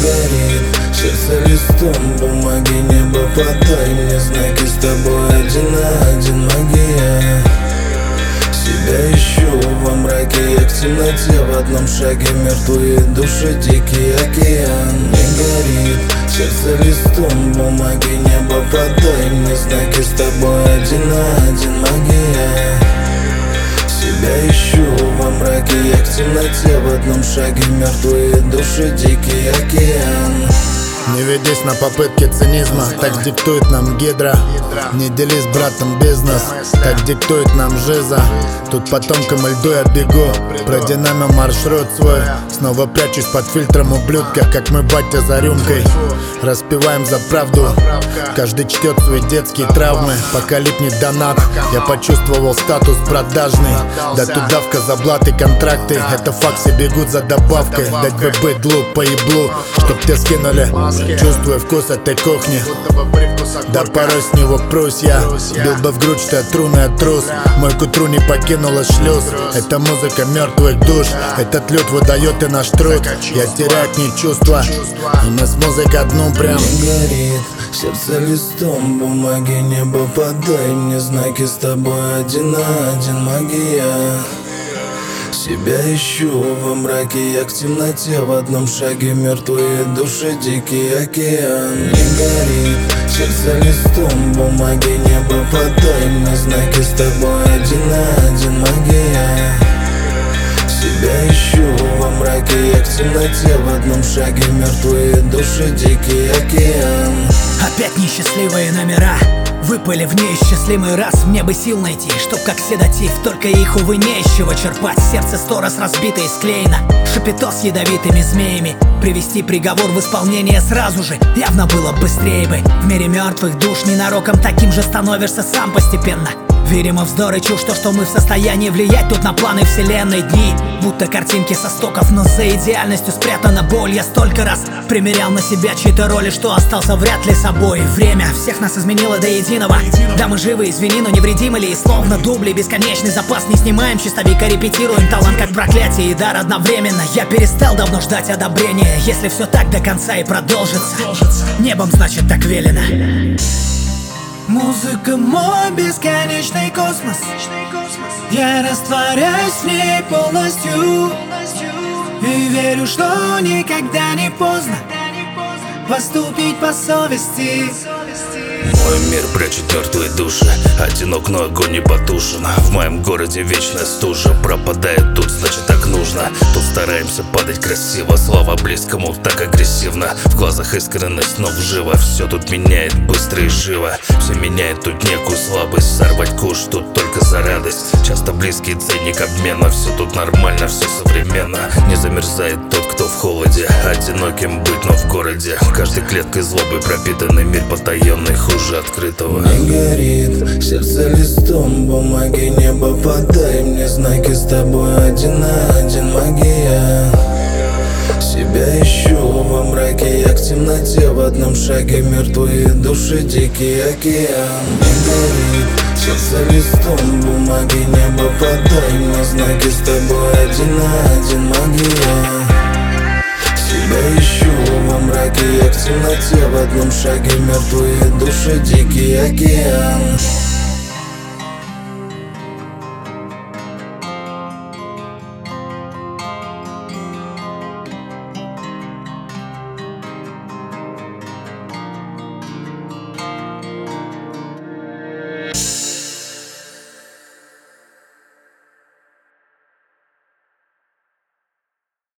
горит сердце листом бумаги, небо подай мне знаки, с тобой один на один магия. Себя ищу во мраке, я к темноте в одном шаге, мертвые души, дикий океан. Не горит сердце листом бумаги, небо подай мне знаки, с тобой один на один магия. Себя ищу во мраке, я к темноте в одном шаге, мертвые души, дикий океан. Не ведись на попытки цинизма, так диктует нам гидра. Не делись, братом, бизнес, так диктует нам жиза. Тут потомкам льду я бегу, продинамил маршрут свой. Снова прячусь под фильтром ублюдка, как мы батя за рюмкой. Распеваем за правду, каждый чтет свои детские травмы. Пока липнет донат, я почувствовал статус продажный. Да тут давка за блаты, контракты, это факсы, бегут за добавкой. Дать бы быдлу по еблу, чтоб те скинули. Чувствую вкус этой кухни, да порой с него прусь я. Бил бы в грудь, что я трудный трус. Мой к утру не покинула шлюз. Это музыка мертвых душ, этот люд выдает и наш труд. Я теряю к ней чувства, и мы с музыкой одну прям. Не горит сердце листом бумаги, небо подай мне знаки, с тобой один на один магия. Себя ищу во мраке, я к темноте в одном шаге, мертвые души, дикий океан. Не горит сердце листом бумаги, небо подай мне знаки, с тобой один на один магия. Себя ищу во мраке, я к темноте в одном шаге, мертвые души, дикий океан. Опять несчастливые номера выпали в неисчислимый раз. Мне бы сил найти, чтоб как седатив, только их, увы, не из чего черпать. Сердце 100 раз разбито и склеено, шапито с ядовитыми змеями. Привести приговор в исполнение сразу же явно было быстрее бы. В мире мертвых душ ненароком таким же становишься сам постепенно. Верим в вздор и чушь, то, что мы в состоянии влиять тут на планы вселенной. Дни будто картинки со стоков, но за идеальностью спрятана боль. Я столько раз примерял на себя чьи-то роли, что остался вряд ли собой. Время всех нас изменило до единого. Да, мы живы, извини, но невредимы ли? И словно дубли, бесконечный запас не снимаем, чистовика репетируем. Талант как проклятие и дар одновременно. Я перестал давно ждать одобрения. Если все так до конца и продолжится, небом значит так велено. Музыка мой бесконечный космос. Я растворяюсь в ней полностью и верю, что никогда не поздно поступить по совести. Мой мир прячет мертвые души, одинок, но огонь не потушен. В моем городе вечная стужа, пропадает тут, значит так нужно. Тут стараемся падать красиво, слава близкому так агрессивно. В глазах искренность, но вживо, все тут меняет быстро и живо. Все меняет тут некую слабость, сорвать куш тут только за радость. Часто близкий ценник обмена, все тут нормально, все современно. Не замерзает тот, кто в холоде, одиноким быть, но в городе. Каждой клеткой злобы пропитанный мир потаенный, хуже открытого. Не горит сердце листом бумаги, небо подай мне знаки, с тобой один на один магия. Себя ищу во мраке, я к темноте в одном шаге, мертвые души, дикий океан. Не горит сердце листом бумаги, небо подай мне знаки, с тобой один на один магия. Себя ищу во мраке, я к темноте в одном шаге, мертвые души, дикий океан.